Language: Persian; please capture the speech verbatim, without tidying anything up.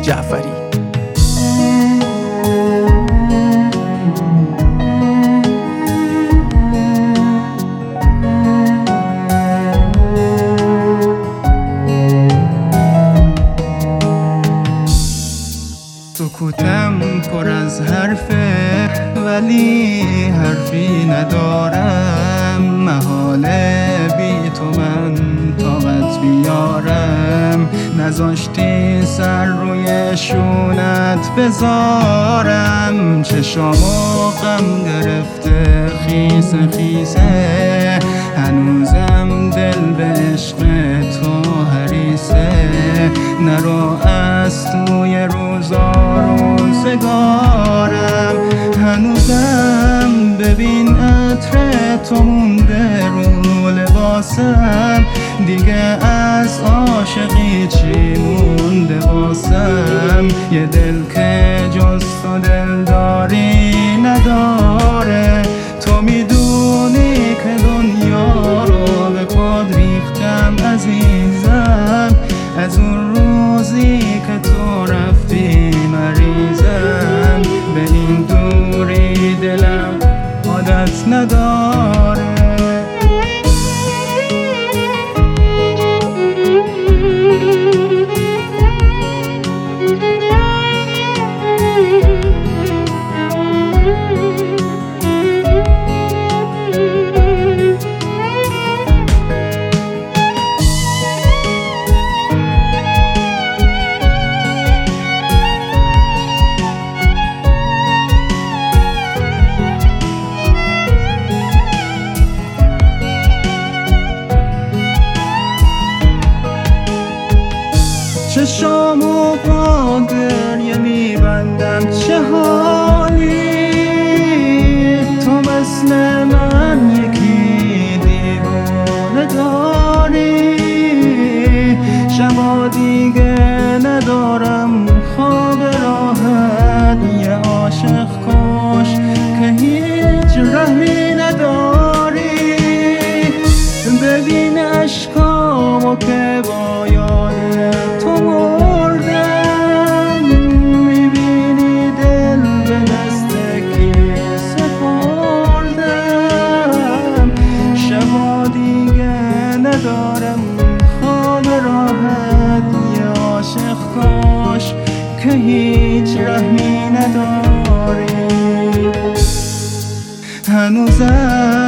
جعفری. سکوتم پر از حرفه ولی حرفی ندارم، محاله بی تو من طاقت بیارم. نذاشتی سر روی شونت بذارم، چشامو غم گرفته خیسه خیسه، هنوزم دل به عشق تو حریصه. نرو از توی روزا روزگارم، هنوزم ببین عطر تو مونده رو لباسم، دیگه از عاشقی چی مونده واسم؟ یه دل که جز تو دلداری نداره، تو میدونی که دنیا رو به پاد ریختم عزیزم، از اون روزی که تو رفتی مریضم، به این دوری دلم عادت نداره. چشامو با گریه میبندم، چه حالی تو مثل من یکی دیوانه داری؟ شبا دیگه ندارم خواب راحت، یه عاشق کش که هیچ رحمی نداری. ببین اشکامو که با یاد تو مردم، میبینی دل به دست کی سپردم. شبا دیگه ندارم خواب راحت، یه عاشق کش که هیچ رحمی نداری. هنوزم